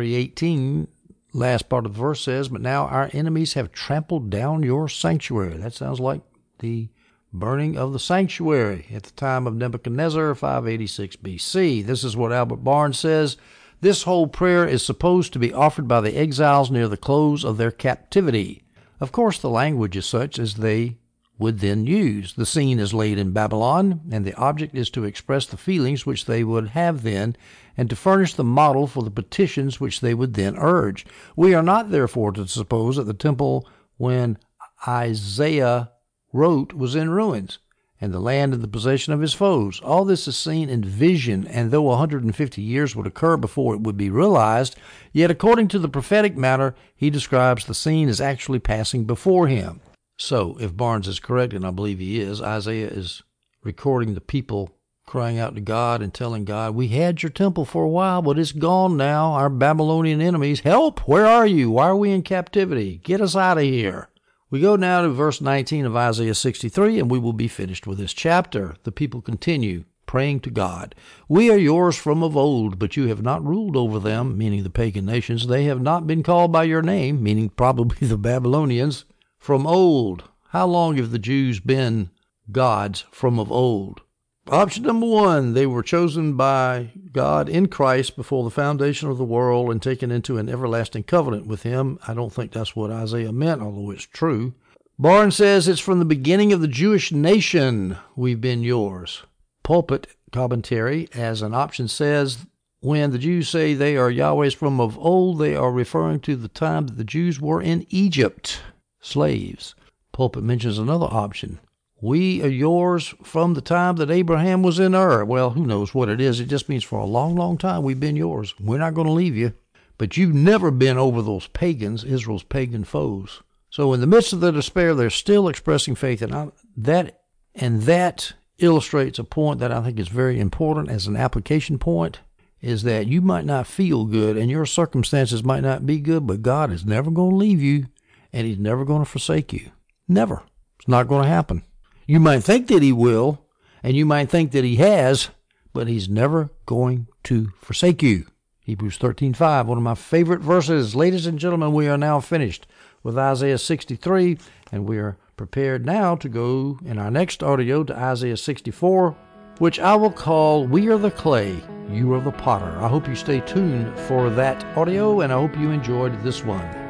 63:18, last part of the verse says, But now our enemies have trampled down your sanctuary. That sounds like the burning of the sanctuary at the time of Nebuchadnezzar, 586 BC. This is what Albert Barnes says. This whole prayer is supposed to be offered by the exiles near the close of their captivity. Of course, the language is such as they would then use. The scene is laid in Babylon, and the object is to express the feelings which they would have then, and to furnish the model for the petitions which they would then urge. We are not, therefore, to suppose that the temple, when Isaiah wrote was in ruins, and the land in the possession of his foes. All this is seen in vision, and though 150 years would occur before it would be realized, yet according to the prophetic matter, he describes the scene as actually passing before him. So, if Barnes is correct, and I believe he is, Isaiah is recording the people crying out to God and telling God, we had your temple for a while, but it's gone now. Our Babylonian enemies, help! Where are you? Why are we in captivity? Get us out of here. We go now to verse 19 of Isaiah 63, and we will be finished with this chapter. The people continue praying to God. We are yours from of old, but you have not ruled over them, meaning the pagan nations. They have not been called by your name, meaning probably the Babylonians, from old. How long have the Jews been gods from of old? Option number one, they were chosen by God in Christ before the foundation of the world and taken into an everlasting covenant with him. I don't think that's what Isaiah meant, although it's true. Barnes says it's from the beginning of the Jewish nation we've been yours. Pulpit commentary, as an option, says when the Jews say they are Yahweh's from of old, they are referring to the time that the Jews were in Egypt, slaves. Pulpit mentions another option. We are yours from the time that Abraham was in Ur. Well, who knows what it is. It just means for a long, long time we've been yours. We're not going to leave you. But you've never been over those pagans, Israel's pagan foes. So in the midst of their despair, they're still expressing faith. And that illustrates a point that I think is very important as an application point, is that you might not feel good and your circumstances might not be good, but God is never going to leave you and he's never going to forsake you. Never. It's not going to happen. You might think that he will, and you might think that he has, but he's never going to forsake you. Hebrews 13:5, one of my favorite verses. Ladies and gentlemen, we are now finished with Isaiah 63, and we are prepared now to go in our next audio to Isaiah 64, which I will call We Are the Clay, You Are the Potter. I hope you stay tuned for that audio, and I hope you enjoyed this one.